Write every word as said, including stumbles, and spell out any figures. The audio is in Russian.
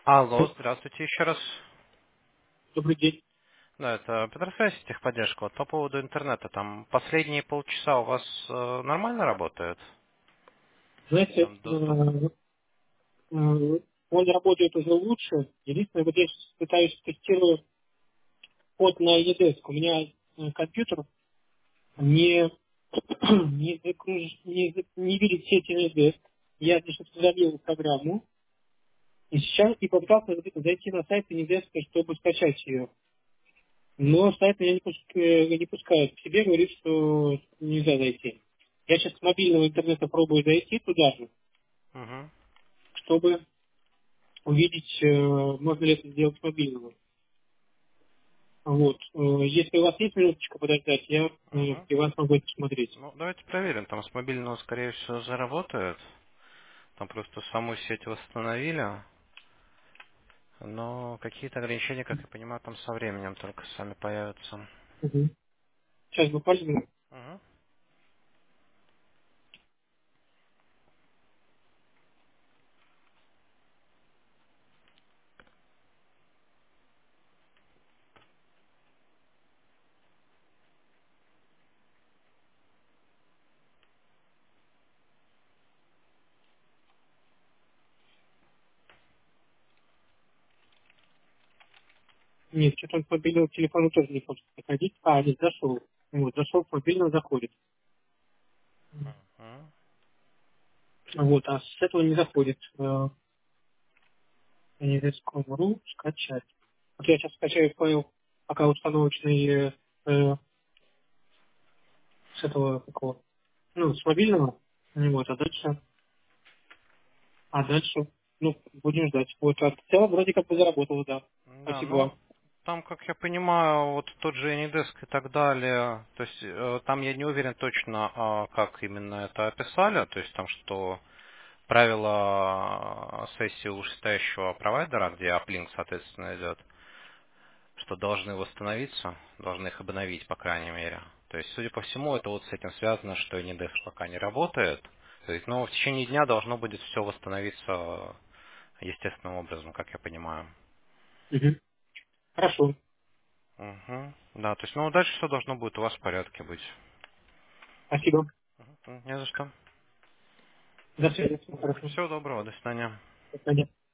Алло, здравствуйте еще раз. Добрый день. Да, это Петросвязь, техподдержка. Вот по поводу интернета, там последние полчаса у вас э, нормально работает? Знаете, Там доступ? э, э, он работает уже лучше. Единственное, вот я сейчас пытаюсь тестирую код на EDESC. У меня э, компьютер не, не, загруж- не, за- не видит сеть EDESC. Я значит, удалил программу и сейчас и попытался зайти на сайт EDESC, чтобы скачать ее. Но сайт меня не, пуск- э, не пускает к себе, говорит, что нельзя зайти. Я сейчас с мобильного интернета пробую зайти туда же, Угу. чтобы увидеть, э, можно ли это сделать с мобильного. Вот. Э, Если у вас есть минуточка подождать, я э, Угу. и вас могу это посмотреть. Ну, давайте проверим. Там с мобильного, скорее всего, заработает. Там просто саму сеть восстановили. Но какие-то ограничения, как я понимаю, там со временем только сами появятся. Мгм. Сейчас буквально. Угу. Нет, что-то он с мобильного телефона тоже не хочет заходить. А, нет, зашел. Вот, зашел с мобильного, заходит. Угу. Вот, а с этого не заходит. Э, Uniscom.ru скачать. Вот я сейчас скачаю файл, пока установочный э, э, с этого какого, ну, с мобильного. Ну вот, а дальше, а дальше, ну, будем ждать. Вот, а в целом вроде как бы заработало, да. Да, Спасибо вам. ну, там, как я понимаю, вот тот же Anydesk и так далее, то есть э, там я не уверен точно, а, как именно это описали, то есть там, что правила э, сессии ужесточающего провайдера, где uplink, соответственно, идет, что должны восстановиться, должны их обновить, по крайней мере. То есть, судя по всему, это вот с этим связано, что Anydesk пока не работает, то есть, но в течение дня должно будет все восстановиться естественным образом, как я понимаю. Мгм. Хорошо. Угу. Да, то есть, ну, дальше все должно будет у вас в порядке быть. Спасибо. Мгм. Не за что. До связи. Всего хорошего. Всего доброго, до свидания. До свидания.